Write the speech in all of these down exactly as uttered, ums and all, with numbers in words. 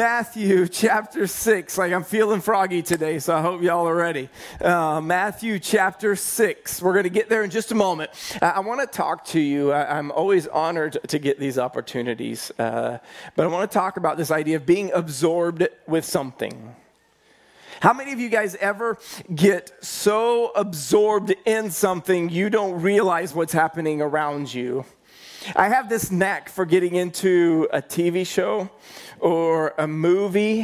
Matthew chapter six. Like, I'm feeling froggy today, so I hope y'all are ready. Uh, Matthew chapter six. We're going to get there in just a moment. Uh, I want to talk to you. I, I'm always honored to get these opportunities, uh, but I want to talk about this idea of being absorbed with something. How many of you guys ever get so absorbed in something you don't realize what's happening around you? I have this knack for getting into a T V show or a movie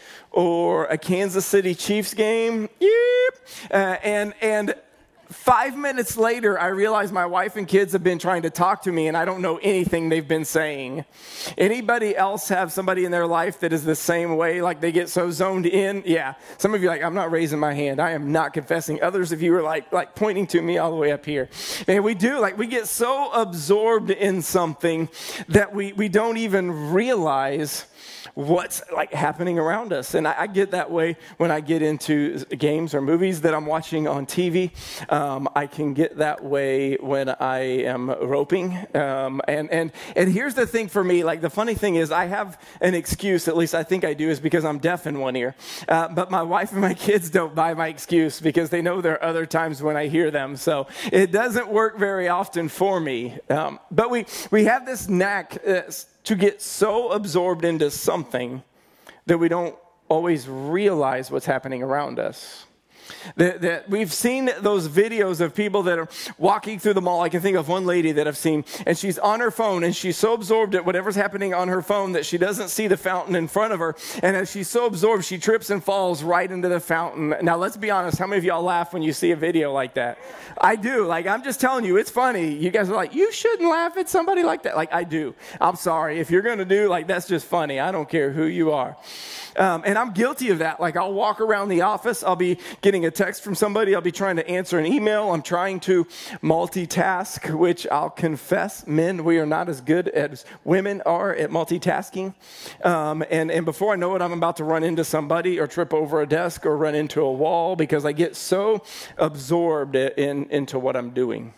or a Kansas City Chiefs game. Yep. Uh, and and five minutes later, I realize my wife and kids have been trying to talk to me and I don't know anything they've been saying. Anybody else have somebody in their life that is the same way? Like they get so zoned in? Yeah. Some of you are like, I'm not raising my hand. I am not confessing. Others of you are like, like pointing to me all the way up here. And we do. Like we get so absorbed in something that we, we don't even realize what's like happening around us. And I, I get that way when I get into games or movies that I'm watching on T V. Um, I can get that way when I am roping. Um, and, and, and here's the thing for me, like the funny thing is I have an excuse, at least I think I do, is because I'm deaf in one ear. Uh, but my wife and my kids don't buy my excuse because they know there are other times when I hear them. So it doesn't work very often for me. Um, but we, we have this knack uh, to get so absorbed into something that we don't always realize what's happening around us. That, that we've seen those videos of people that are walking through the mall. I can think of one lady that I've seen, and she's on her phone, and she's so absorbed at whatever's happening on her phone that she doesn't see the fountain in front of her. And as she's so absorbed, she trips and falls right into the fountain. Now, let's be honest. How many of y'all laugh when you see a video like that? I do. Like, I'm just telling you, it's funny. You guys are like, you shouldn't laugh at somebody like that. Like, I do. I'm sorry. If you're going to do, like, that's just funny. I don't care who you are. Um, and I'm guilty of that. Like, I'll walk around the office. I'll be getting a text from somebody. I'll be trying to answer an email. I'm trying to multitask, which I'll confess, men, we are not as good as women are at multitasking. Um, and, and before I know it, I'm about to run into somebody or trip over a desk or run into a wall because I get so absorbed in, into what I'm doing.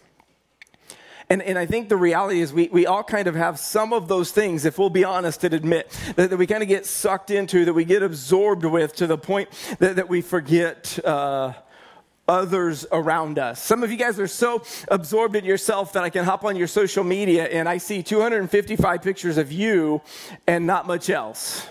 And, and I think the reality is we, we all kind of have some of those things, if we'll be honest and admit, that, that we kind of get sucked into, that we get absorbed with to the point that, that we forget uh, others around us. Some of you guys are so absorbed in yourself that I can hop on your social media and I see two hundred fifty-five pictures of you and not much else.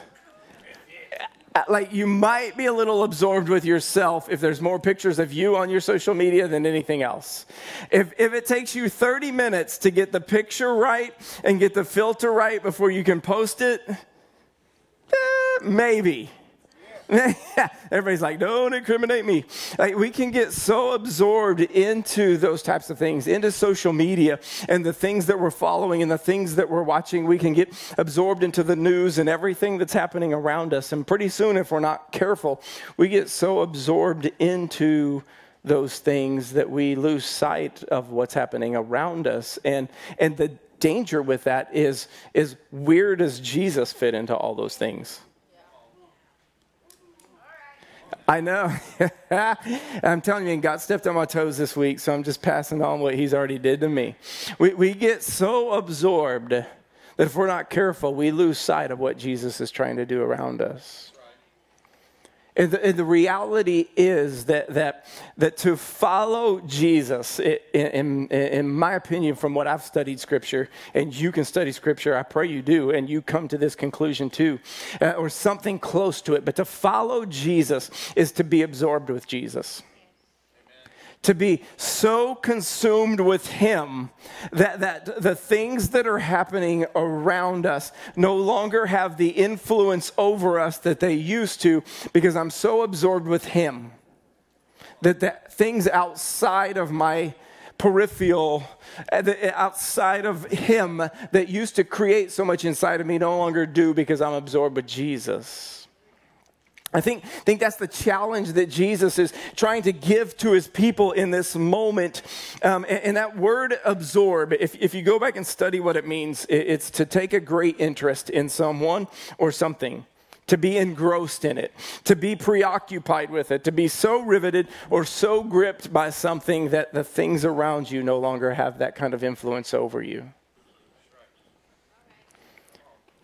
Like you might be a little absorbed with yourself if there's more pictures of you on your social media than anything else. If if it takes you thirty minutes to get the picture right and get the filter right before you can post it, eh, maybe. Everybody's like, don't incriminate me. Like, we can get so absorbed into those types of things, into social media and the things that we're following and the things that we're watching. We can get absorbed into the news and everything that's happening around us. And pretty soon, if we're not careful, we get so absorbed into those things that we lose sight of what's happening around us. And and the danger with that is, is where does Jesus fit into all those things? I know. I'm telling you, and God stepped on my toes this week, so I'm just passing on what he's already did to me. We we get so absorbed that if we're not careful, we lose sight of what Jesus is trying to do around us. And the, and the reality is that that that to follow Jesus, in, in, in my opinion, from what I've studied Scripture, and you can study Scripture, I pray you do, and you come to this conclusion too, uh, or something close to it. But to follow Jesus is to be absorbed with Jesus. To be so consumed with him that, that the things that are happening around us no longer have the influence over us that they used to, because I'm so absorbed with him that, that things outside of my peripheral, outside of him that used to create so much inside of me no longer do, because I'm absorbed with Jesus. I think, think that's the challenge that Jesus is trying to give to his people in this moment. Um, and, and that word absorb, if, if you go back and study what it means, it, it's to take a great interest in someone or something, to be engrossed in it, to be preoccupied with it, to be so riveted or so gripped by something that the things around you no longer have that kind of influence over you.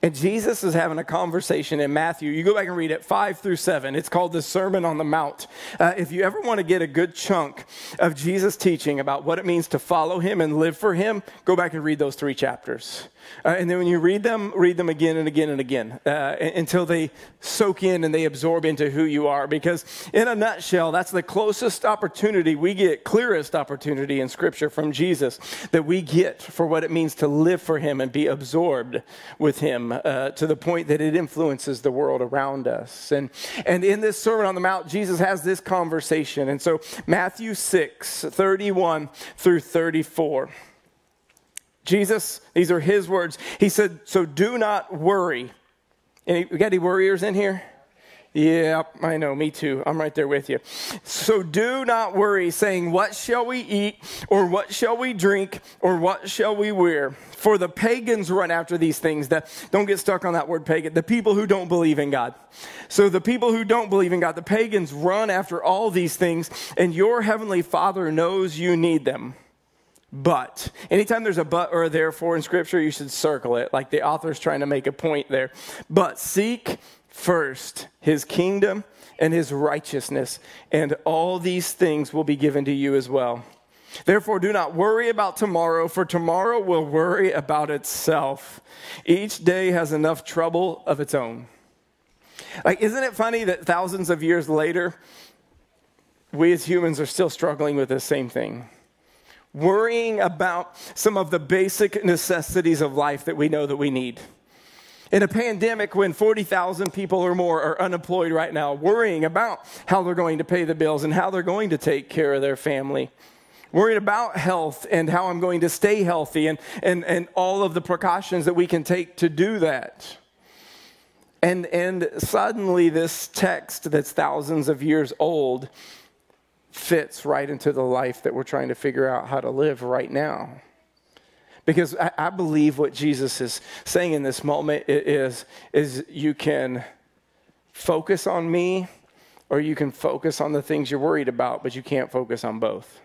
And Jesus is having a conversation in Matthew. You go back and read it, five through seven. It's called the Sermon on the Mount. Uh, if you ever want to get a good chunk of Jesus teaching about what it means to follow him and live for him, go back and read those three chapters. Uh, and then when you read them, read them again and again and again uh, until they soak in and they absorb into who you are. Because in a nutshell, that's the closest opportunity we get, clearest opportunity in Scripture from Jesus that we get for what it means to live for him and be absorbed with him uh, to the point that it influences the world around us. And, and in this Sermon on the Mount, Jesus has this conversation. And so Matthew six, thirty-one through thirty-four. Jesus, these are his words. He said, so do not worry. Any, we got any worriers in here? Yeah, I know, me too. I'm right there with you. So do not worry, saying, what shall we eat, or what shall we drink, or what shall we wear? For the pagans run after these things. That, don't get stuck on that word pagan. The people who don't believe in God. So the people who don't believe in God, the pagans run after all these things, and your heavenly Father knows you need them. But, anytime there's a but or a therefore in Scripture, you should circle it, like the author's trying to make a point there. But seek first his kingdom and his righteousness, and all these things will be given to you as well. Therefore, do not worry about tomorrow, for tomorrow will worry about itself. Each day has enough trouble of its own. Like, isn't it funny that thousands of years later, we as humans are still struggling with the same thing? Worrying about some of the basic necessities of life that we know that we need. In a pandemic when forty thousand people or more are unemployed right now, worrying about how they're going to pay the bills and how they're going to take care of their family. Worried about health and how I'm going to stay healthy and, and, and all of the precautions that we can take to do that. And, and suddenly this text that's thousands of years old fits right into the life that we're trying to figure out how to live right now. Because I, I believe what Jesus is saying in this moment is, is you can focus on me or you can focus on the things you're worried about, but you can't focus on both.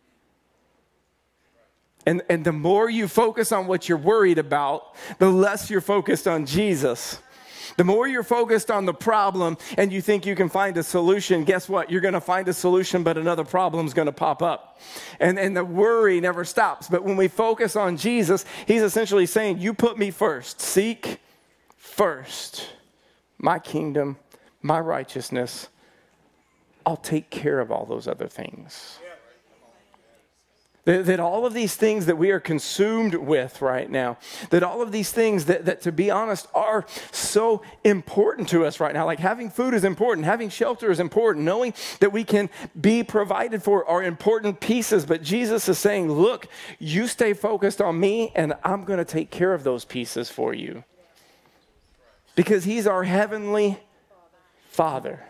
And, and the more you focus on what you're worried about, the less you're focused on Jesus. The more you're focused on the problem and you think you can find a solution, guess what? You're going to find a solution, but another problem's going to pop up. And, and the worry never stops. But when we focus on Jesus, he's essentially saying, you put me first. Seek first my kingdom, my righteousness. I'll take care of all those other things. That, that all of these things that we are consumed with right now, that all of these things that, that, to be honest, are so important to us right now. Like having food is important, having shelter is important, knowing that we can be provided for are important pieces. But Jesus is saying, look, you stay focused on me and I'm going to take care of those pieces for you. Because he's our heavenly Father.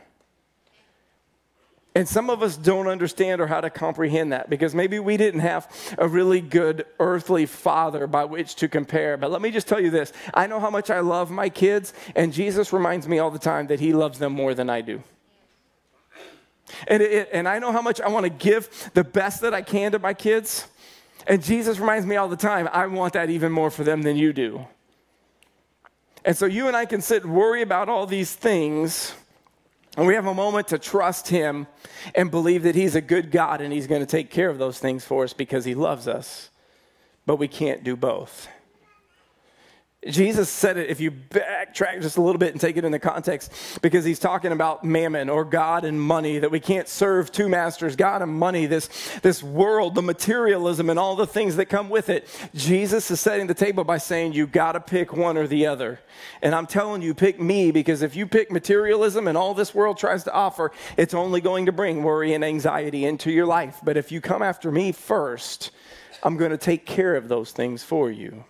And some of us don't understand or how to comprehend that because maybe we didn't have a really good earthly father by which to compare. But let me just tell you this. I know how much I love my kids, and Jesus reminds me all the time that he loves them more than I do. And, it, and I know how much I want to give the best that I can to my kids. And Jesus reminds me all the time, I want that even more for them than you do. And so you and I can sit and worry about all these things, and we have a moment to trust him and believe that he's a good God and he's going to take care of those things for us because he loves us. But we can't do both. Jesus said it, if you backtrack just a little bit and take it in the context, because he's talking about mammon or God and money, that we can't serve two masters, God and money, this, this world, the materialism and all the things that come with it. Jesus is setting the table by saying you got to pick one or the other. And I'm telling you, pick me, because if you pick materialism and all this world tries to offer, it's only going to bring worry and anxiety into your life. But if you come after me first, I'm going to take care of those things for you.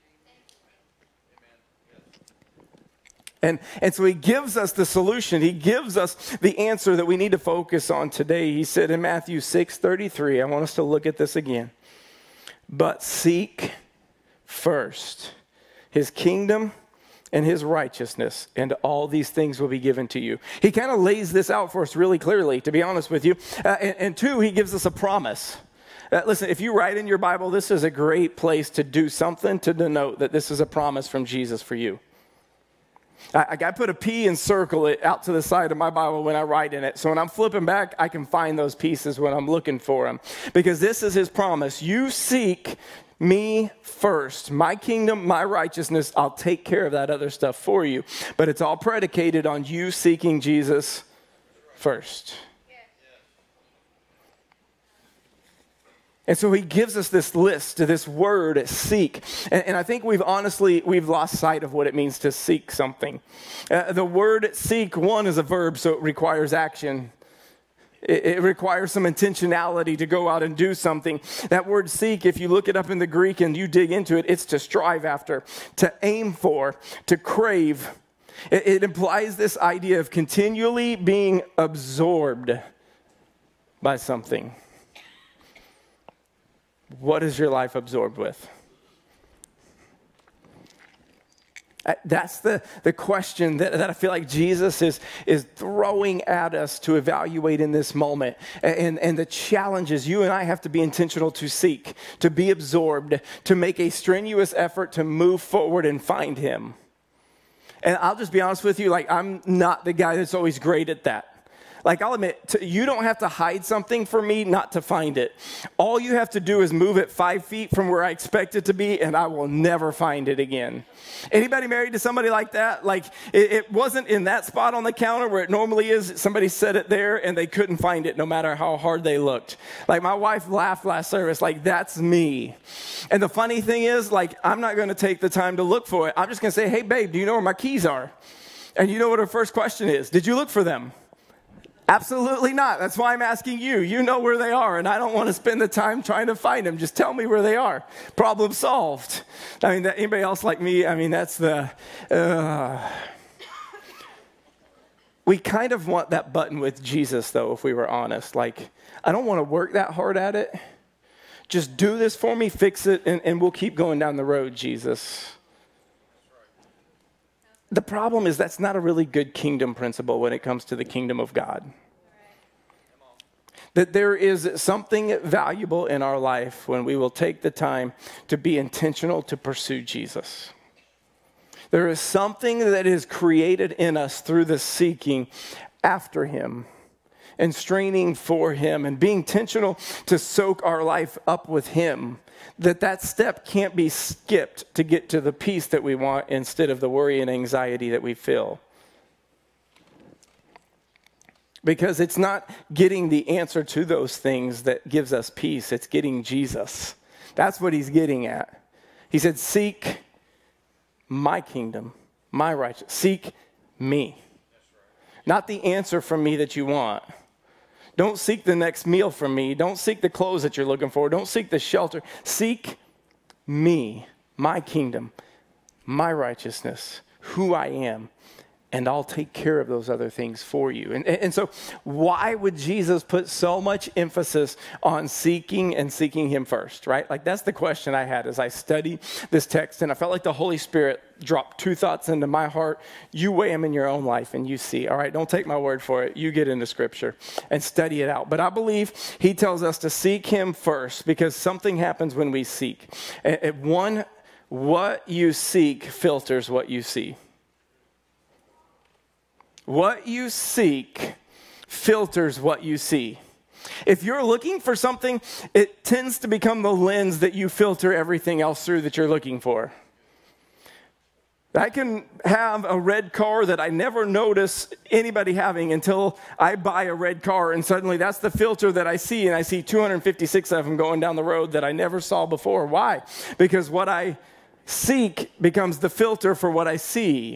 And, and so he gives us the solution. He gives us the answer that we need to focus on today. He said in Matthew six thirty-three, I want us to look at this again. But seek first his kingdom and his righteousness, and all these things will be given to you. He kind of lays this out for us really clearly, to be honest with you. Uh, and, and two, he gives us a promise. Uh, listen, if you write in your Bible, this is a great place to do something to denote that this is a promise from Jesus for you. I, I put a P and circle it out to the side of my Bible when I write in it. So when I'm flipping back, I can find those pieces when I'm looking for them. Because this is his promise. You seek me first, my kingdom, my righteousness. I'll take care of that other stuff for you. But it's all predicated on you seeking Jesus first. And so he gives us this list, this word, seek. And, and I think we've honestly, we've lost sight of what it means to seek something. Uh, the word seek, one, is a verb, so it requires action. It, it requires some intentionality to go out and do something. That word seek, if you look it up in the Greek and you dig into it, it's to strive after, to aim for, to crave. It, it implies this idea of continually being absorbed by something. What is your life absorbed with? That's the, the question that, that I feel like Jesus is, is throwing at us to evaluate in this moment. And, and the challenge is you and I have to be intentional to seek, to be absorbed, to make a strenuous effort to move forward and find him. And I'll just be honest with you, like I'm not the guy that's always great at that. Like, I'll admit, to, you don't have to hide something for me not to find it. All you have to do is move it five feet from where I expect it to be, and I will never find it again. Anybody married to somebody like that? Like, it, it wasn't in that spot on the counter where it normally is. Somebody set it there, and they couldn't find it no matter how hard they looked. Like, my wife laughed last service, like, that's me. And the funny thing is, like, I'm not going to take the time to look for it. I'm just going to say, hey, babe, do you know where my keys are? And you know what her first question is? Did you look for them? Absolutely not. That's why I'm asking you. You know where they are, and I don't want to spend the time trying to find them. Just tell me where they are. Problem solved. I mean, anybody else like me? I mean, that's the... Uh... We kind of want that button with Jesus, though, if we were honest. Like, I don't want to work that hard at it. Just do this for me, fix it, and, and we'll keep going down the road, Jesus. The problem is that's not a really good kingdom principle when it comes to the kingdom of God. That there is something valuable in our life when we will take the time to be intentional to pursue Jesus. There is something that is created in us through the seeking after him and straining for him and being intentional to soak our life up with him. That that step can't be skipped to get to the peace that we want instead of the worry and anxiety that we feel. Because it's not getting the answer to those things that gives us peace. It's getting Jesus. That's what he's getting at. He said, seek my kingdom, my righteousness. Seek me. Not the answer from me that you want. Don't seek the next meal from me. Don't seek the clothes that you're looking for. Don't seek the shelter. Seek me, my kingdom, my righteousness, who I am, and I'll take care of those other things for you. And, and so why would Jesus put so much emphasis on seeking and seeking him first, right? Like that's the question I had as I studied this text, and I felt like the Holy Spirit dropped two thoughts into my heart. You weigh them in your own life and you see, all right, don't take my word for it. You get into Scripture and study it out. But I believe he tells us to seek him first because something happens when we seek. And one, what you seek filters what you see. What you seek filters what you see. If you're looking for something, it tends to become the lens that you filter everything else through that you're looking for. I can have a red car that I never notice anybody having until I buy a red car, and suddenly that's the filter that I see, and I see two hundred fifty-six of them going down the road that I never saw before. Why? Because what I seek becomes the filter for what I see.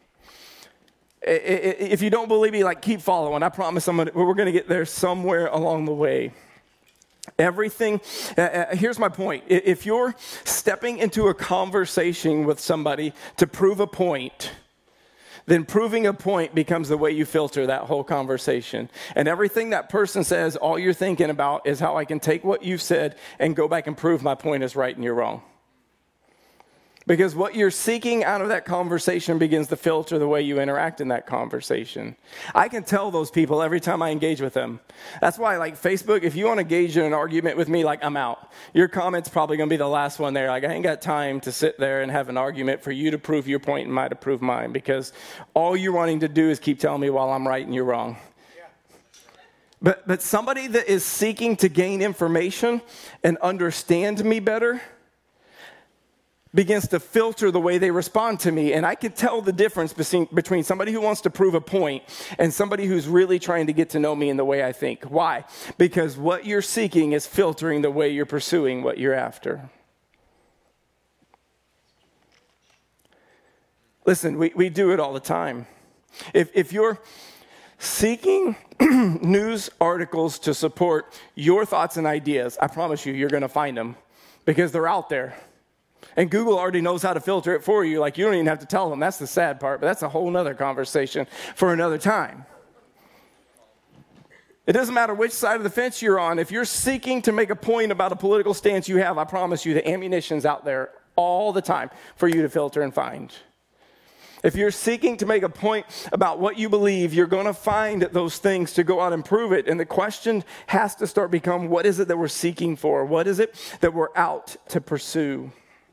If you don't believe me, like keep following. I promise I'm gonna, we're going to get there somewhere along the way. Everything, uh, here's my point. If you're stepping into a conversation with somebody to prove a point, then proving a point becomes the way you filter that whole conversation. And everything that person says, all you're thinking about is how I can take what you said and go back and prove my point is right and you're wrong. Because what you're seeking out of that conversation begins to filter the way you interact in that conversation. I can tell those people every time I engage with them. That's why, like Facebook, if you want to engage in an argument with me, like I'm out. Your comment's probably going to be the last one there. Like I ain't got time to sit there and have an argument for you to prove your point and mine to prove mine. Because all you're wanting to do is keep telling me while I'm right and you're wrong. But, but somebody that is seeking to gain information and understand me better begins to filter the way they respond to me. And I can tell the difference between, between somebody who wants to prove a point and somebody who's really trying to get to know me in the way I think. Why? Because what you're seeking is filtering the way you're pursuing what you're after. Listen, we, we do it all the time. If, if you're seeking news articles to support your thoughts and ideas, I promise you, you're going to find them because they're out there. And Google already knows how to filter it for you. Like, you don't even have to tell them. That's the sad part, but that's a whole nother conversation for another time. It doesn't matter which side of the fence you're on. If you're seeking to make a point about a political stance you have, I promise you the ammunition's out there all the time for you to filter and find. If you're seeking to make a point about what you believe, you're going to find those things to go out and prove it. And the question has to start become, what is it that we're seeking for? What is it that we're out to pursue?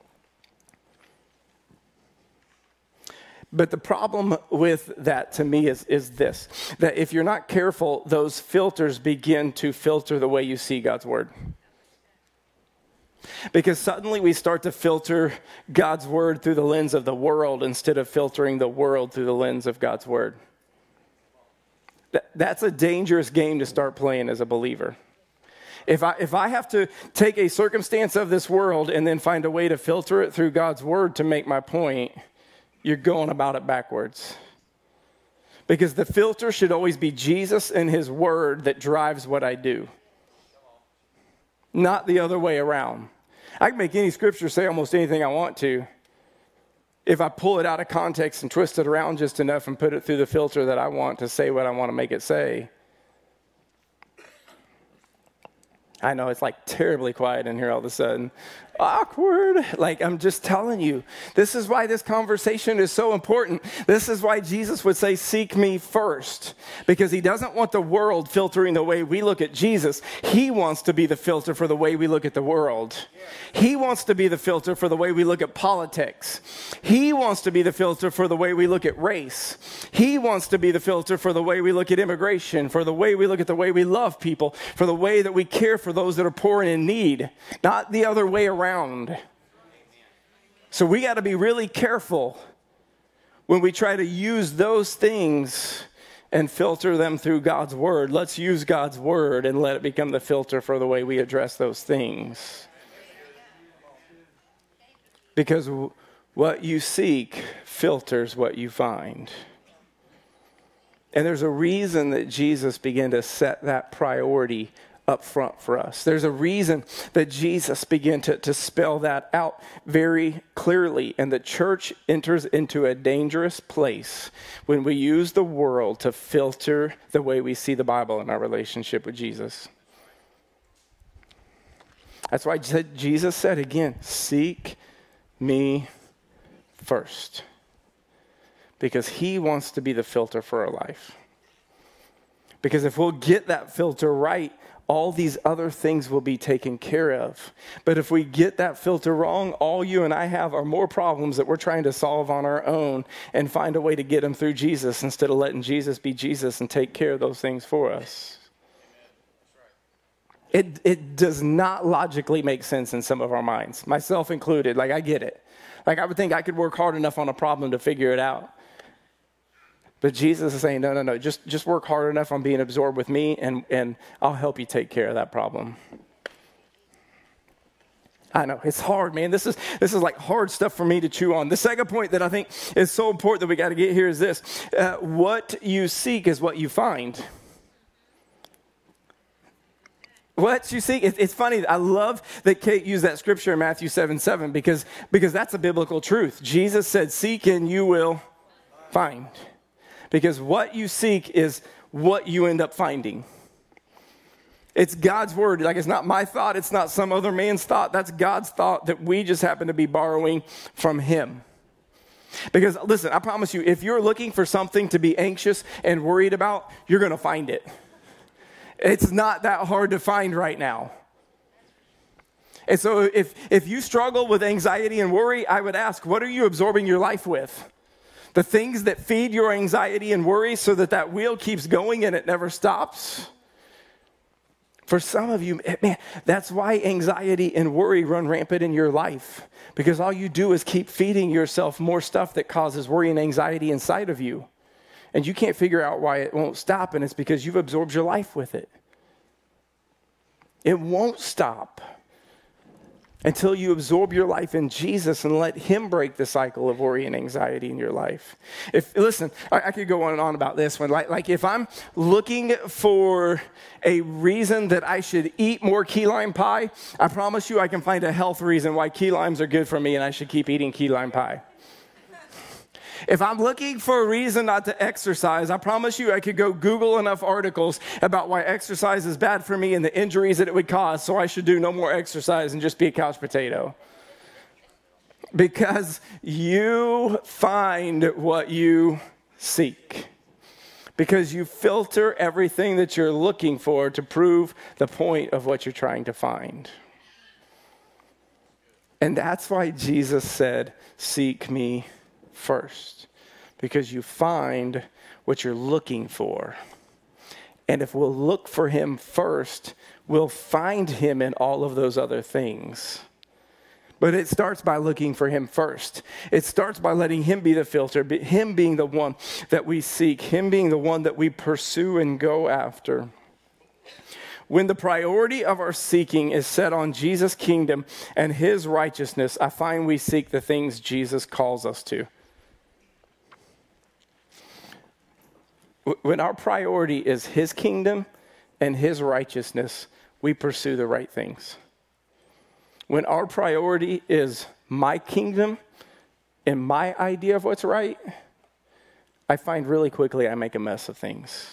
But the problem with that to me is, is this, that if you're not careful, those filters begin to filter the way you see God's word. Because suddenly we start to filter God's word through the lens of the world instead of filtering the world through the lens of God's word. That, that's a dangerous game to start playing as a believer. If I, if I have to take a circumstance of this world and then find a way to filter it through God's word to make my point, you're going about it backwards. Because the filter should always be Jesus and his word that drives what I do. Not the other way around. I can make any scripture say almost anything I want to. If I pull it out of context and twist it around just enough and put it through the filter that I want to say what I want to make it say. I know it's like terribly quiet in here all of a sudden. Awkward. Like, I'm just telling you, this is why this conversation is so important. This is why Jesus would say, seek me first, because he doesn't want the world filtering the way we look at Jesus. He wants to be the filter for the way we look at the world. He wants to be the filter for the way we look at politics. He wants to be the filter for the way we look at race. He wants to be the filter for the way we look at immigration, for the way we look at the way we love people, for the way that we care for those that are poor and in need, not the other way around. Around. So we got to be really careful when we try to use those things and filter them through God's word. Let's use God's word and let it become the filter for the way we address those things. Because what you seek filters what you find. And there's a reason that Jesus began to set that priority up front for us. There's a reason that Jesus began to, to spell that out very clearly. And the church enters into a dangerous place when we use the world to filter the way we see the Bible in our relationship with Jesus. That's why Jesus said again, seek me first. Because he wants to be the filter for our life. Because if we'll get that filter right, all these other things will be taken care of. But if we get that filter wrong, all you and I have are more problems that we're trying to solve on our own and find a way to get them through Jesus instead of letting Jesus be Jesus and take care of those things for us. It, it does not logically make sense in some of our minds, myself included. Like, I get it. Like, I would think I could work hard enough on a problem to figure it out. But Jesus is saying, no, no, no, just, just work hard enough on being absorbed with me, and, and I'll help you take care of that problem. I know, it's hard, man. This is this is like hard stuff for me to chew on. The second point that I think is so important that we got to get here is this. Uh, what you seek is what you find. What you seek, it, it's funny. I love that Kate used that scripture in Matthew seven seven because, because that's a biblical truth. Jesus said, seek and you will find. Because what you seek is what you end up finding. It's God's word. Like, it's not my thought. It's not some other man's thought. That's God's thought that we just happen to be borrowing from him. Because listen, I promise you, if you're looking for something to be anxious and worried about, you're going to find it. It's not that hard to find right now. And so if, if you struggle with anxiety and worry, I would ask, what are you absorbing your life with? The things that feed your anxiety and worry so that that wheel keeps going and it never stops? For some of you, man, that's why anxiety and worry run rampant in your life. Because all you do is keep feeding yourself more stuff that causes worry and anxiety inside of you. And you can't figure out why it won't stop, and it's because you've absorbed your life with it. It won't stop until you absorb your life in Jesus and let him break the cycle of worry and anxiety in your life. If listen, I, I could go on and on about this one. Like, like if I'm looking for a reason that I should eat more key lime pie, I promise you I can find a health reason why key limes are good for me and I should keep eating key lime pie. If I'm looking for a reason not to exercise, I promise you I could go Google enough articles about why exercise is bad for me and the injuries that it would cause, so I should do no more exercise and just be a couch potato. Because you find what you seek. Because you filter everything that you're looking for to prove the point of what you're trying to find. And that's why Jesus said, seek me first, because you find what you're looking for. And if we'll look for him first, we'll find him in all of those other things. But it starts by looking for him first. It starts by letting him be the filter, him being the one that we seek, him being the one that we pursue and go after. When the priority of our seeking is set on Jesus' kingdom and his righteousness, I find we seek the things Jesus calls us to. When our priority is his kingdom and his righteousness, we pursue the right things. When our priority is my kingdom and my idea of what's right, I find really quickly I make a mess of things.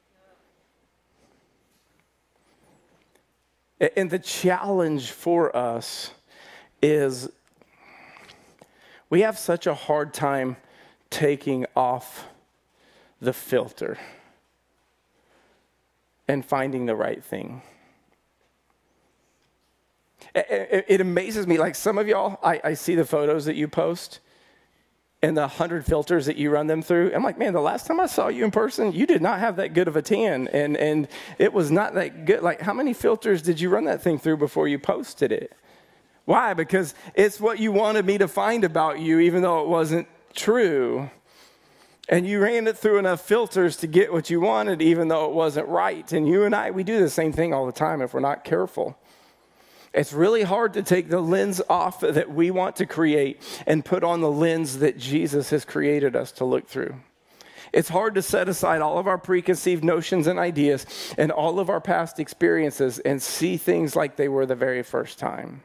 And the challenge for us is we have such a hard time taking off the filter and finding the right thing. It, it amazes me, like some of y'all, I, I see the photos that you post and the hundred filters that you run them through. I'm like, man, the last time I saw you in person, you did not have that good of a tan, and, and it was not that good. Like, how many filters did you run that thing through before you posted it? Why? Because it's what you wanted me to find about you, even though it wasn't true. And you ran it through enough filters to get what you wanted, even though it wasn't right. And you and I, we do the same thing all the time if we're not careful. It's really hard to take the lens off that we want to create and put on the lens that Jesus has created us to look through. It's hard to set aside all of our preconceived notions and ideas and all of our past experiences and see things like they were the very first time.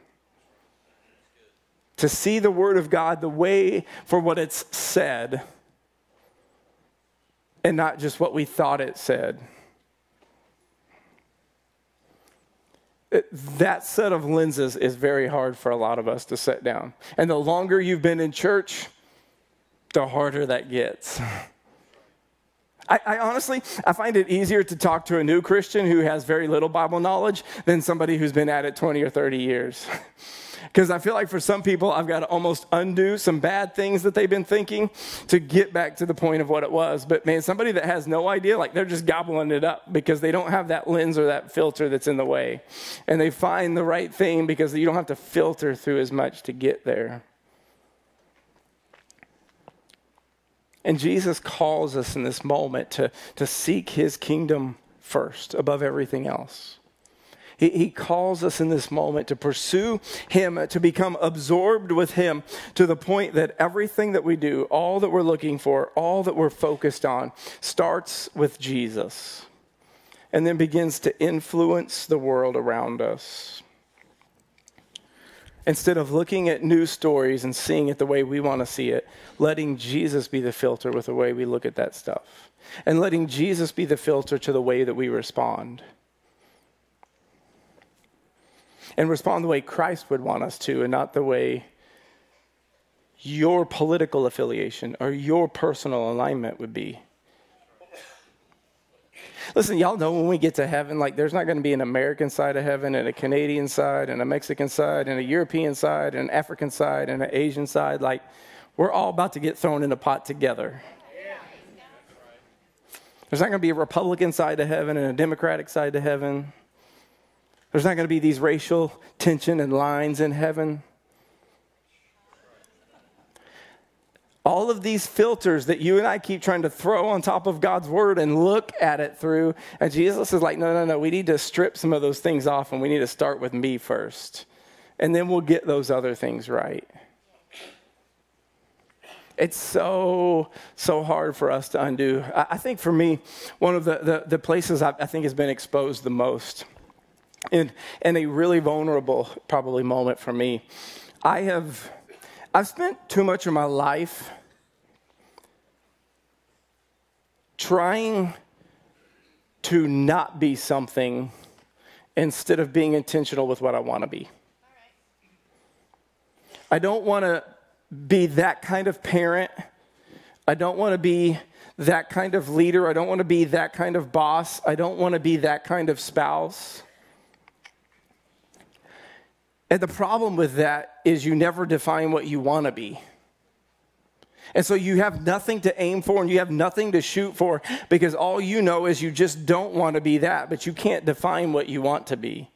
To see the Word of God the way for what it's said and not just what we thought it said. It, that set of lenses is very hard for a lot of us to set down. And the longer you've been in church, the harder that gets. I, I honestly, I find it easier to talk to a new Christian who has very little Bible knowledge than somebody who's been at it twenty or thirty years. Because I feel like for some people, I've got to almost undo some bad things that they've been thinking to get back to the point of what it was. But man, somebody that has no idea, like they're just gobbling it up because they don't have that lens or that filter that's in the way. And they find the right thing because you don't have to filter through as much to get there. And Jesus calls us in this moment to, to seek his kingdom first above everything else. He, he calls us in this moment to pursue him, to become absorbed with him to the point that everything that we do, all that we're looking for, all that we're focused on, starts with Jesus and then begins to influence the world around us. Instead of looking at news stories and seeing it the way we want to see it, letting Jesus be the filter with the way we look at that stuff. And letting Jesus be the filter to the way that we respond. and respond the way Christ would want us to and not the way your political affiliation or your personal alignment would be. Listen, y'all know when we get to heaven, like there's not going to be an American side of heaven and a Canadian side and a Mexican side and a European side and an African side and an Asian side. Like we're all about to get thrown in a pot together. There's not going to be a Republican side of heaven and a Democratic side of heaven. There's not going to be these racial tension and lines in heaven. All of these filters that you and I keep trying to throw on top of God's word and look at it through. And Jesus is like, no, no, no. We need to strip some of those things off and we need to start with me first. And then we'll get those other things right. It's so, so hard for us to undo. I, I think for me, one of the, the, the places I, I think has been exposed the most in, in a really vulnerable probably moment for me, I have, I've spent too much of my life trying to not be something instead of being intentional with what I want to be. I don't want to be that kind of parent. I don't want to be that kind of leader. I don't want to be that kind of boss. I don't want to be that kind of spouse. And the problem with that is you never define what you want to be. And so you have nothing to aim for and you have nothing to shoot for because all you know is you just don't want to be that, but you can't define what you want to be.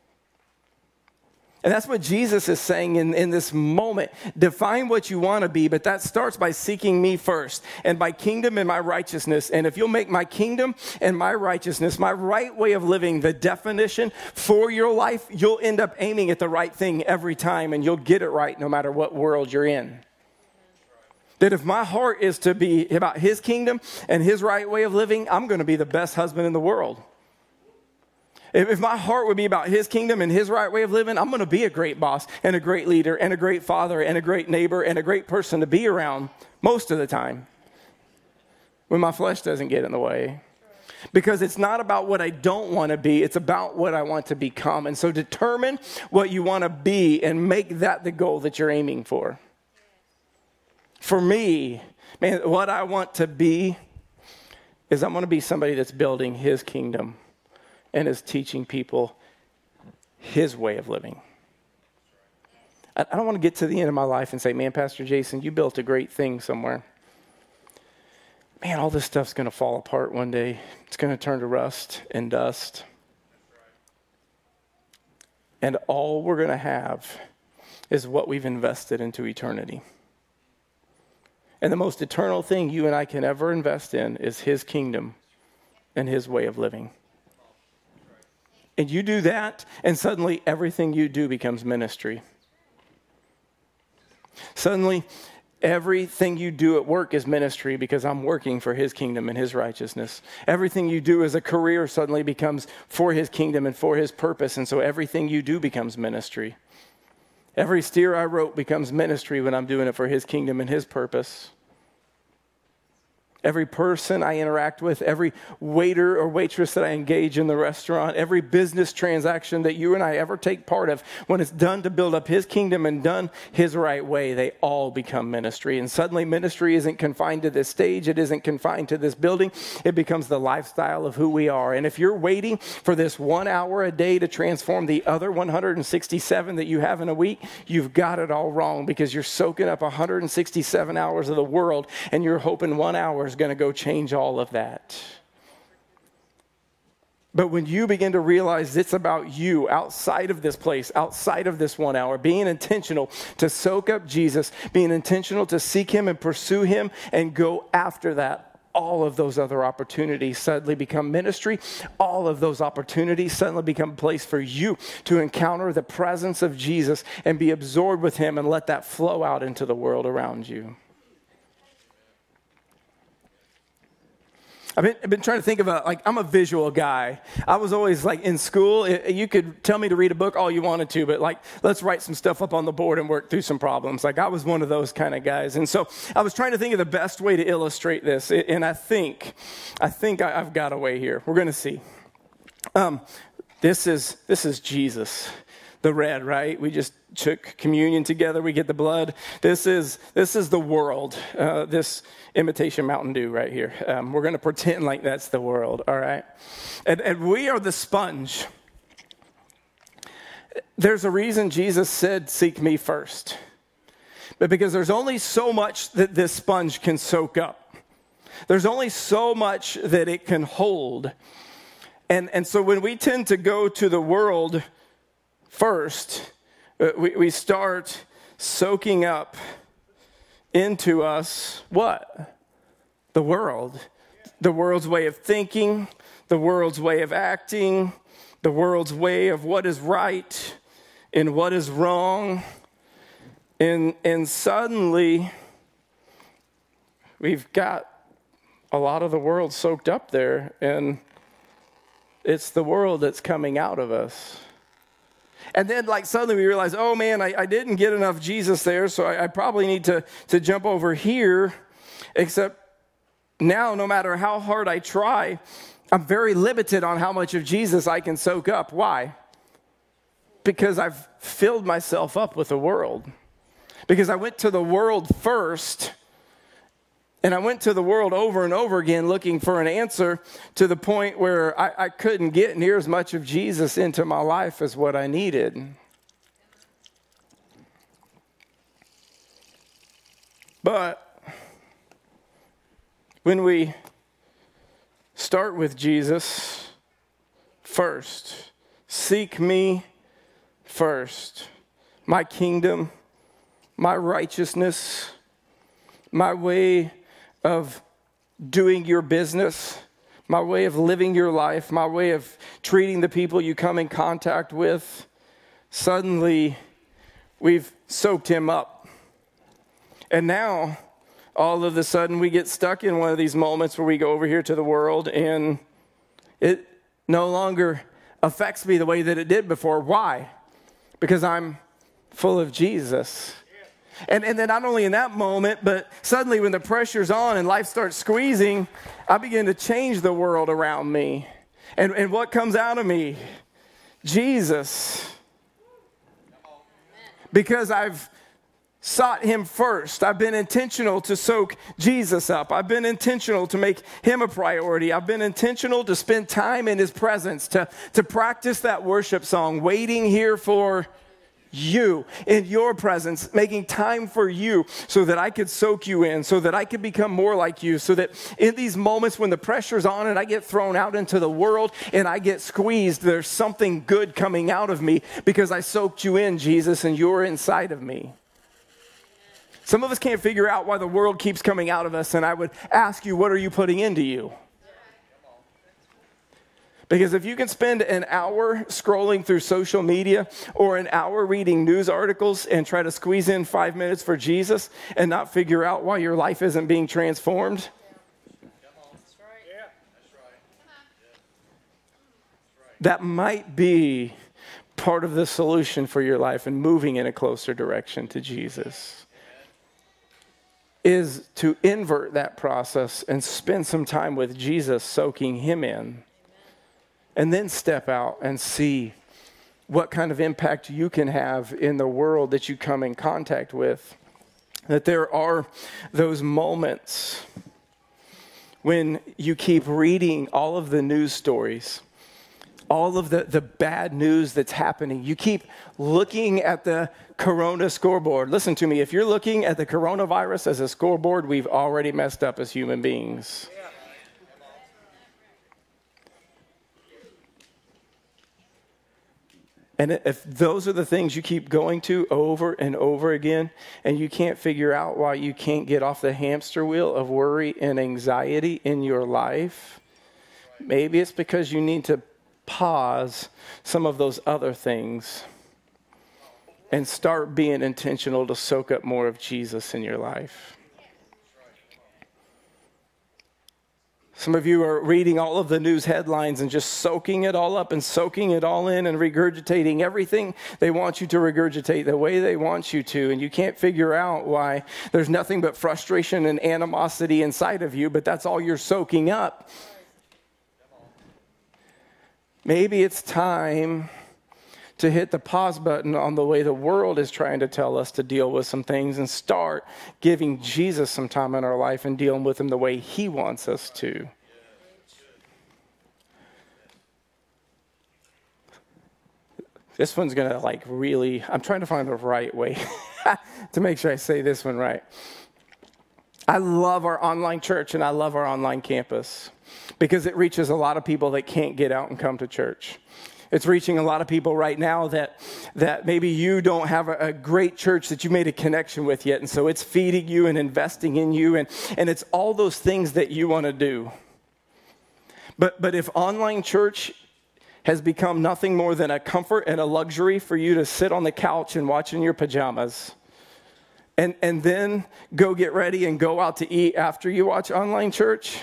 And that's what Jesus is saying in, in this moment. Define what you want to be, but that starts by seeking me first and my kingdom and my righteousness. And if you'll make my kingdom and my righteousness, my right way of living, the definition for your life, you'll end up aiming at the right thing every time and you'll get it right no matter what world you're in. That if my heart is to be about his kingdom and his right way of living, I'm going to be the best husband in the world. If my heart would be about his kingdom and his right way of living, I'm going to be a great boss and a great leader and a great father and a great neighbor and a great person to be around most of the time when my flesh doesn't get in the way. Because it's not about what I don't want to be, it's about what I want to become. And so determine what you want to be and make that the goal that you're aiming for. For me, man, what I want to be is I'm going to be somebody that's building his kingdom and is teaching people his way of living. I, I don't want to get to the end of my life and say, man, Pastor Jason, you built a great thing somewhere. Man, all this stuff's going to fall apart one day. It's going to turn to rust and dust. And all we're going to have is what we've invested into eternity. And the most eternal thing you and I can ever invest in is his kingdom and his way of living. And you do that, and suddenly everything you do becomes ministry. Suddenly, everything you do at work is ministry because I'm working for his kingdom and his righteousness. Everything you do as a career suddenly becomes for his kingdom and for his purpose, and so everything you do becomes ministry. Every steer I wrote becomes ministry when I'm doing it for his kingdom and his purpose. Every person I interact with, every waiter or waitress that I engage in the restaurant, every business transaction that you and I ever take part of, when it's done to build up his kingdom and done his right way, they all become ministry. And suddenly ministry isn't confined to this stage. It isn't confined to this building. It becomes the lifestyle of who we are. And if you're waiting for this one hour a day to transform the other one hundred sixty-seven that you have in a week, you've got it all wrong because you're soaking up one hundred sixty-seven hours of the world and you're hoping one hour is going to go change all of that. But when you begin to realize it's about you outside of this place, outside of this one hour, being intentional to soak up Jesus, being intentional to seek him and pursue him and go after that, all of those other opportunities suddenly become ministry. All of those opportunities suddenly become a place for you to encounter the presence of Jesus and be absorbed with him and let that flow out into the world around you. I've been, I've been trying to think about, like, I'm a visual guy. I was always, like, in school, it, you could tell me to read a book all you wanted to, but, like, let's write some stuff up on the board and work through some problems. Like, I was one of those kind of guys. And so I was trying to think of the best way to illustrate this, and I think, I think I, I've got a way here. We're going to see. Um, this is this is Jesus, the red, right? We just took communion together. We get the blood. This is this is the world. Uh, this imitation Mountain Dew right here. Um, we're going to pretend like that's the world, all right? And, and we are the sponge. There's a reason Jesus said, seek me first. But because there's only so much that this sponge can soak up. There's only so much that it can hold. And, and so when we tend to go to the world first, we, we start soaking up into us what? The world. The world's way of thinking, the world's way of acting, the world's way of what is right and what is wrong. And, and suddenly, we've got a lot of the world soaked up there, and it's the world that's coming out of us. And then, like, suddenly we realize, oh, man, I, I didn't get enough Jesus there, so I, I probably need to, to jump over here, except now, no matter how hard I try, I'm very limited on how much of Jesus I can soak up. Why? Because I've filled myself up with the world. Because I went to the world first, and I went to the world over and over again looking for an answer to the point where I, I couldn't get near as much of Jesus into my life as what I needed. But when we start with Jesus first, seek me first, my kingdom, my righteousness, my way of doing your business, my way of living your life, my way of treating the people you come in contact with, suddenly we've soaked him up. And now, all of a sudden, we get stuck in one of these moments where we go over here to the world and it no longer affects me the way that it did before. Why? Because I'm full of Jesus. And, and then not only in that moment, but suddenly when the pressure's on and life starts squeezing, I begin to change the world around me. And, and what comes out of me? Jesus. Because I've sought him first. I've been intentional to soak Jesus up. I've been intentional to make him a priority. I've been intentional to spend time in his presence, to, to practice that worship song, waiting here for you, in your presence, making time for you so that I could soak you in, so that I could become more like you, so that in these moments when the pressure's on and I get thrown out into the world and I get squeezed, there's something good coming out of me because I soaked you in, Jesus, and you're inside of me. Some of us can't figure out why the world keeps coming out of us, and I would ask you, what are you putting into you? Because if you can spend an hour scrolling through social media or an hour reading news articles and try to squeeze in five minutes for Jesus and not figure out why your life isn't being transformed, that might be part of the solution for your life and moving in a closer direction to Jesus. Is to invert that process and spend some time with Jesus, soaking him in. And then step out and see what kind of impact you can have in the world that you come in contact with. That there are those moments when you keep reading all of the news stories, all of the, the bad news that's happening. You keep looking at the corona scoreboard. Listen to me, if you're looking at the coronavirus as a scoreboard, we've already messed up as human beings. And if those are the things you keep going to over and over again, and you can't figure out why you can't get off the hamster wheel of worry and anxiety in your life, maybe it's because you need to pause some of those other things and start being intentional to soak up more of Jesus in your life. Some of you are reading all of the news headlines and just soaking it all up and soaking it all in and regurgitating everything they want you to regurgitate the way they want you to. And you can't figure out why there's nothing but frustration and animosity inside of you, but that's all you're soaking up. Maybe it's time to hit the pause button on the way the world is trying to tell us to deal with some things and start giving Jesus some time in our life and dealing with him the way he wants us to. This one's going to like really, I'm trying to find the right way to make sure I say this one right. I love our online church and I love our online campus because it reaches a lot of people that can't get out and come to church. It's reaching a lot of people right now that that maybe you don't have a, a great church that you made a connection with yet. And so it's feeding you and investing in you. And, and it's all those things that you want to do. But but if online church has become nothing more than a comfort and a luxury for you to sit on the couch and watch in your pajamas, and, and then go get ready and go out to eat after you watch online church,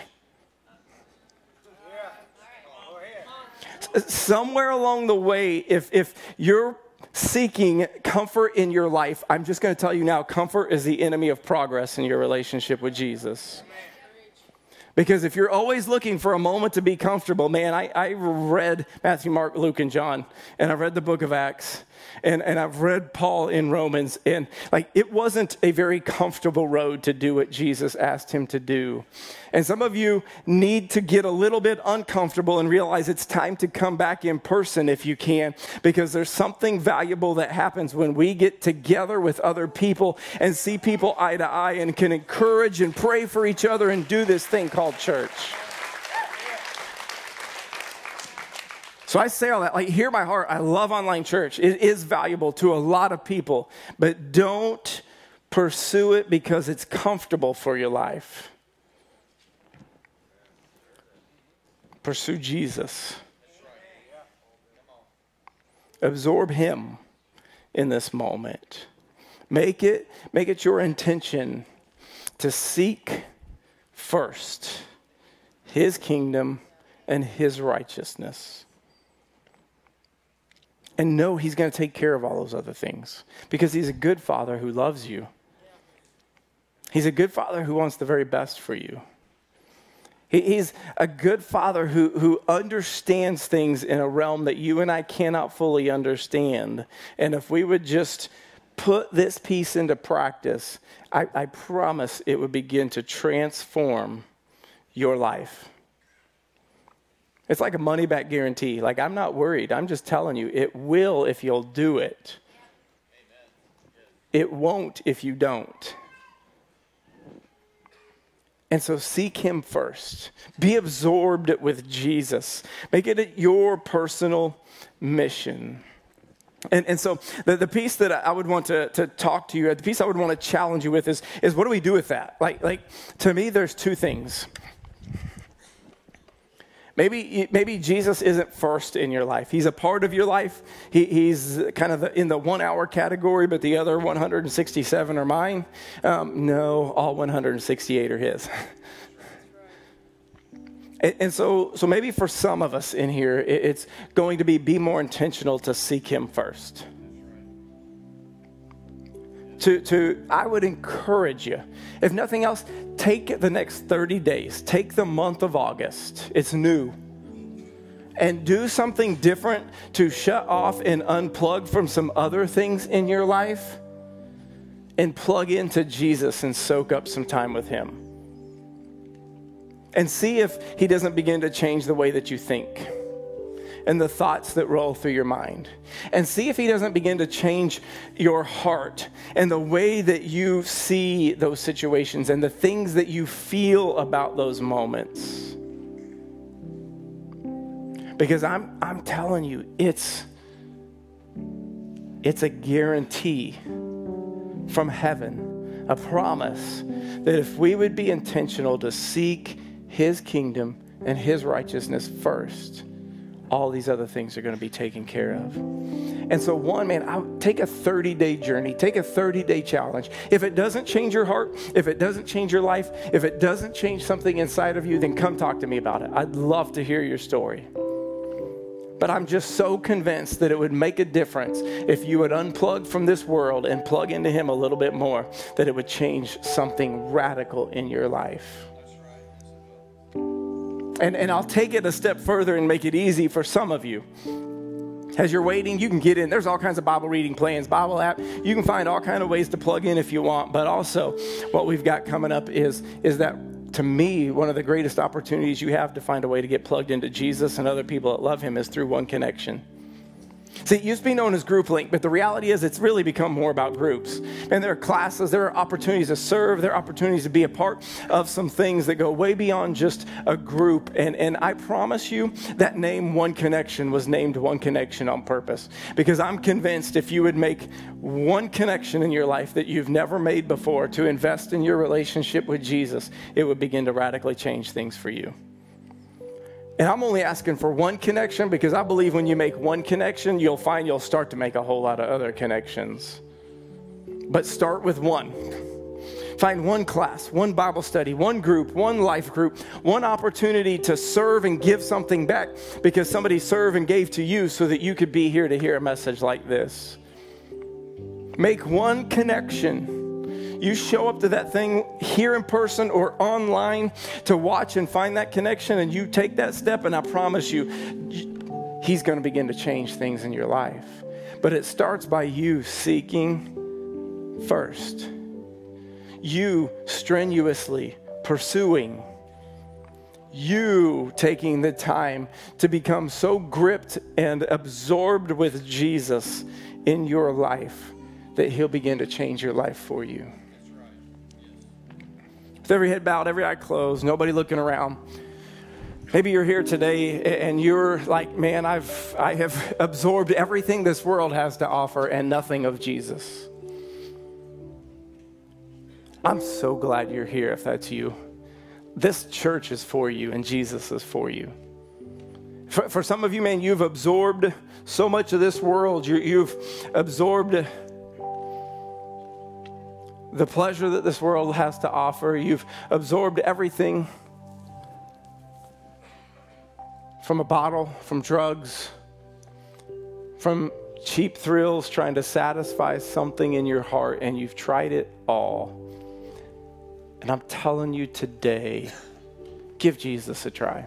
somewhere along the way, if if you're seeking comfort in your life, I'm just going to tell you now, comfort is the enemy of progress in your relationship with Jesus. Because if you're always looking for a moment to be comfortable, man, I, I read Matthew, Mark, Luke, and John, and I've read the book of Acts, and, and I've read Paul in Romans, and like it wasn't a very comfortable road to do what Jesus asked him to do. And some of you need to get a little bit uncomfortable and realize it's time to come back in person if you can, because there's something valuable that happens when we get together with other people and see people eye to eye and can encourage and pray for each other and do this thing called church. So I say all that, like, hear my heart. I love online church. It is valuable to a lot of people, but don't pursue it because it's comfortable for your life. Pursue Jesus. Absorb him in this moment. Make it, make it your intention to seek first his kingdom and his righteousness. And know he's going to take care of all those other things because he's a good father who loves you. He's a good father who wants the very best for you. He's a good father who, who understands things in a realm that you and I cannot fully understand. And if we would just put this piece into practice, I, I promise it would begin to transform your life. It's like a money back guarantee. Like, I'm not worried. I'm just telling you, it will if you'll do it. It won't if you don't. And so seek him first. Be absorbed with Jesus. Make it your personal mission. And, and so the, the piece that I would want to, to talk to you, the piece I would want to challenge you with is, is what do we do with that? Like, like to me, there's two things. Maybe maybe Jesus isn't first in your life. He's a part of your life. He, he's kind of the, in the one-hour category, but the other one hundred sixty-seven are mine. Um, no, all one hundred sixty-eight are his. and, and so, so maybe for some of us in here, it, it's going to be be more intentional to seek him first. To, to, I would encourage you, if nothing else, take the next thirty days. Take the month of August. It's new. And do something different to shut off and unplug from some other things in your life and plug into Jesus and soak up some time with him. And see if he doesn't begin to change the way that you think and the thoughts that roll through your mind. And see if he doesn't begin to change your heart and the way that you see those situations and the things that you feel about those moments. Because I'm I'm telling you, it's it's a guarantee from heaven, a promise that if we would be intentional to seek his kingdom and his righteousness first, all these other things are going to be taken care of. And so one, man, I'll take a thirty-day journey, take a thirty-day challenge. If it doesn't change your heart, if it doesn't change your life, if it doesn't change something inside of you, then come talk to me about it. I'd love to hear your story. But I'm just so convinced that it would make a difference if you would unplug from this world and plug into him a little bit more, that it would change something radical in your life. And, and I'll take it a step further and make it easy for some of you. As you're waiting, you can get in. There's all kinds of Bible reading plans, Bible app. You can find all kinds of ways to plug in if you want. But also, what we've got coming up is, is that, to me, one of the greatest opportunities you have to find a way to get plugged into Jesus and other people that love him is through One Connection. See, it used to be known as GroupLink, but the reality is it's really become more about groups. And there are classes, there are opportunities to serve, there are opportunities to be a part of some things that go way beyond just a group. And, and I promise you that name One Connection was named One Connection on purpose. Because I'm convinced if you would make one connection in your life that you've never made before to invest in your relationship with Jesus, it would begin to radically change things for you. And I'm only asking for one connection because I believe when you make one connection, you'll find you'll start to make a whole lot of other connections. But start with one. Find one class, one Bible study, one group, one life group, one opportunity to serve and give something back because somebody served and gave to you so that you could be here to hear a message like this. Make one connection. You show up to that thing here in person or online to watch and find that connection, and you take that step, and I promise you, he's going to begin to change things in your life. But it starts by you seeking first. You strenuously pursuing. You taking the time to become so gripped and absorbed with Jesus in your life that he'll begin to change your life for you. With every head bowed, every eye closed, nobody looking around. Maybe you're here today and you're like, man, I've, I have absorbed everything this world has to offer and nothing of Jesus. I'm so glad you're here if that's you. This church is for you and Jesus is for you. For, for some of you, man, you've absorbed so much of this world. You, you've absorbed the pleasure that this world has to offer. You've absorbed everything from a bottle, from drugs, from cheap thrills, trying to satisfy something in your heart, and you've tried it all. And I'm telling you today, give Jesus a try.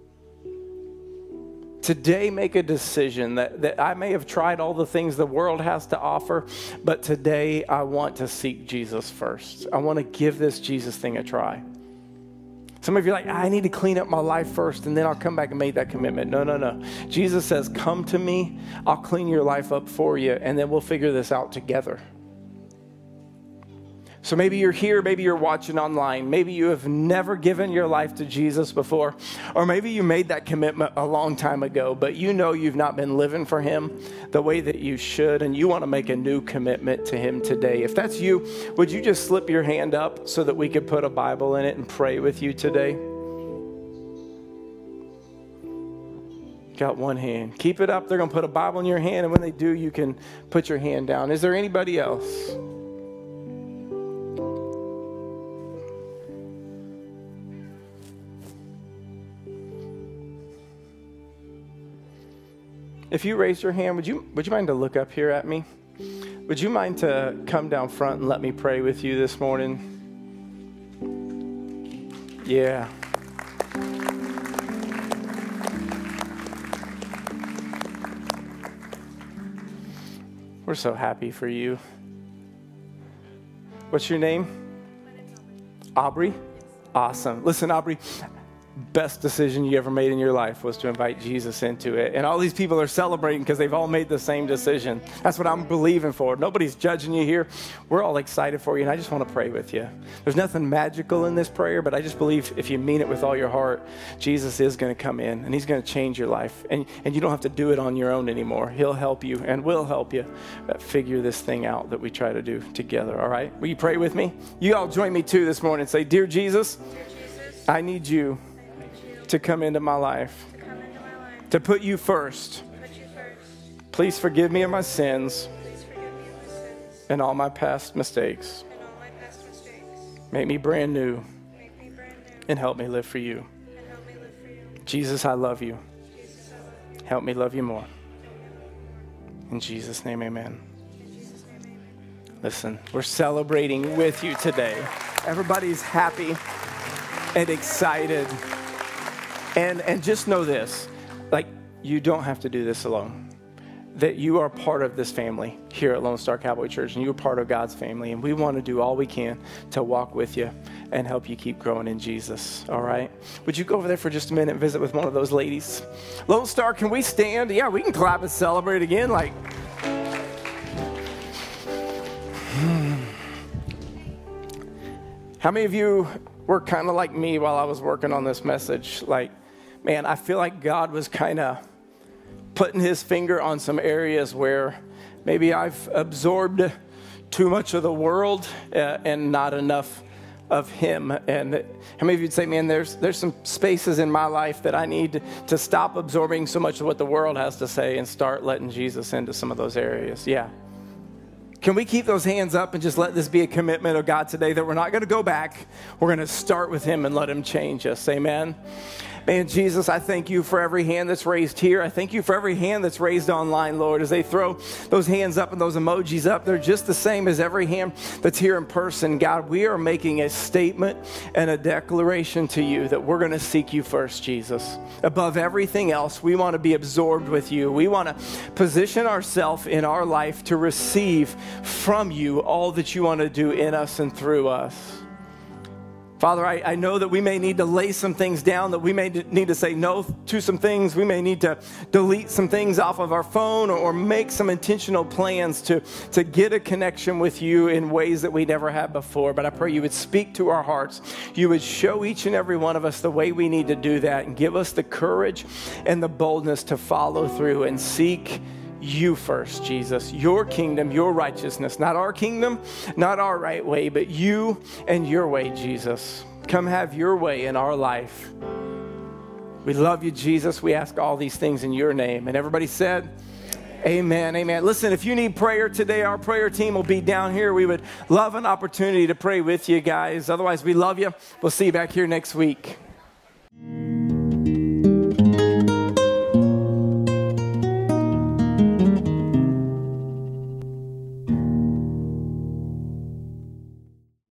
Today, make a decision that, that I may have tried all the things the world has to offer, but today I want to seek Jesus first. I want to give this Jesus thing a try. Some of you are like, I need to clean up my life first, and then I'll come back and make that commitment. No, no, no. Jesus says, come to me. I'll clean your life up for you, and then we'll figure this out together. So maybe you're here, maybe you're watching online, maybe you have never given your life to Jesus before, or maybe you made that commitment a long time ago, but you know you've not been living for him the way that you should, and you want to make a new commitment to him today. If that's you, would you just slip your hand up so that we could put a Bible in it and pray with you today? Got one hand. Keep it up. They're going to put a Bible in your hand, and when they do, you can put your hand down. Is there anybody else? If you raise your hand, would you would you mind to look up here at me? Would you mind to come down front and let me pray with you this morning? Yeah. We're so happy for you. What's your name? Aubrey? Awesome. Listen, Aubrey, best decision you ever made in your life was to invite Jesus into it. And all these people are celebrating because they've all made the same decision. That's what I'm believing for. Nobody's judging you here. We're all excited for you, and I just want to pray with you. There's nothing magical in this prayer, but I just believe if you mean it with all your heart, Jesus is going to come in, and he's going to change your life. And, and you don't have to do it on your own anymore. He'll help you and will help you figure this thing out that we try to do together, all right? Will you pray with me? You all join me too this morning. Say, Dear Jesus, Dear Jesus, I need you to come into my life, to, come into my life. to put you first. Put you first. Please forgive me of my sins, Please forgive me of my sins and all my past mistakes. And all my past mistakes. Make me brand new, Make me brand new. And help me live for you. And help me live for you. Jesus, I love you. Jesus, I love you. Help me love you more. In Jesus' name, amen. In Jesus' name, amen. Listen, we're celebrating with you today. Everybody's happy and excited. And and just know this, like, you don't have to do this alone. that you are part of this family here at Lone Star Cowboy Church, and you're part of God's family, and we want to do all we can to walk with you and help you keep growing in Jesus, all right? Would you go over there for just a minute and visit with one of those ladies? Lone Star, can we stand? Yeah, we can clap and celebrate again, like... How many of you were kind of like me while I was working on this message? Like, man, I feel like God was kind of putting his finger on some areas where maybe I've absorbed too much of the world uh, and not enough of him. And how many of you'd say, man, there's there's some spaces in my life that I need to stop absorbing so much of what the world has to say and start letting Jesus into some of those areas? Yeah. Can we keep those hands up and just let this be a commitment of God today that we're not going to go back. We're going to start with him and let him change us. Amen. Man, Jesus, I thank you for every hand that's raised here. I thank you for every hand that's raised online, Lord. As they throw those hands up and those emojis up, they're just the same as every hand that's here in person. God, we are making a statement and a declaration to you that we're going to seek you first, Jesus. Above everything else, we want to be absorbed with you. We want to position ourselves in our life to receive from you all that you want to do in us and through us. Father, I, I know that we may need to lay some things down, that we may d- need to say no to some things. We may need to delete some things off of our phone or, or make some intentional plans to, to get a connection with you in ways that we never had before. But I pray you would speak to our hearts. You would show each and every one of us the way we need to do that and give us the courage and the boldness to follow through and seek you first, Jesus, your kingdom, your righteousness, not our kingdom, not our right way, but you and your way, Jesus. Come have your way in our life. We love you, Jesus. We ask all these things in your name. And everybody said, amen, amen. Listen, if you need prayer today, our prayer team will be down here. We would love an opportunity to pray with you guys. Otherwise, we love you. We'll see you back here next week.